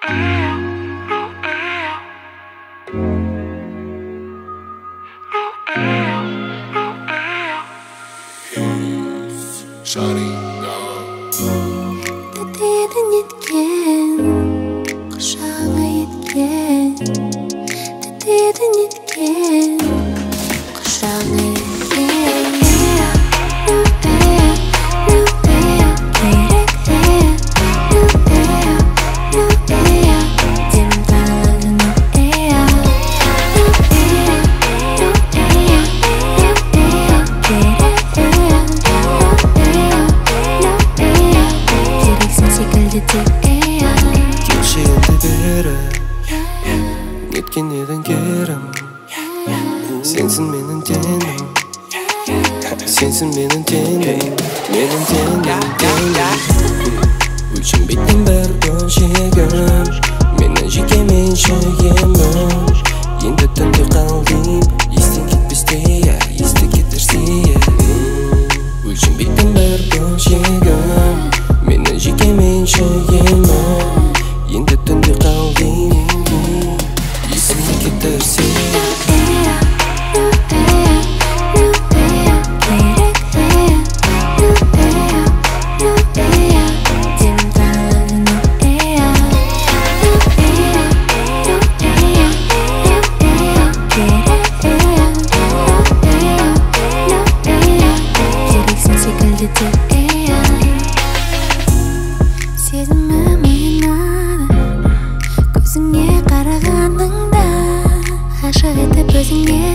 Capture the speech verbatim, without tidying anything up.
Shawty, 그때는 옛겐 고샤가 옛겐 그때는 옛겐 고샤가 옛겐 Неткен едің керім Сенсің менің тенім Сенсің менің тенім Менің тенім, тенім Өлшенбейтін бір бөлшегім Менің жеке меншігімін Енді түнде қалдым Естен кетпесте, есте кетерсе Өлшенбейтін бір бөлшегім Менің жеке меншігімін Енді түнде қалдым Есімде кетерсе сезімім оянады көзіңе қарағаныңда ғашық етіп өзіңе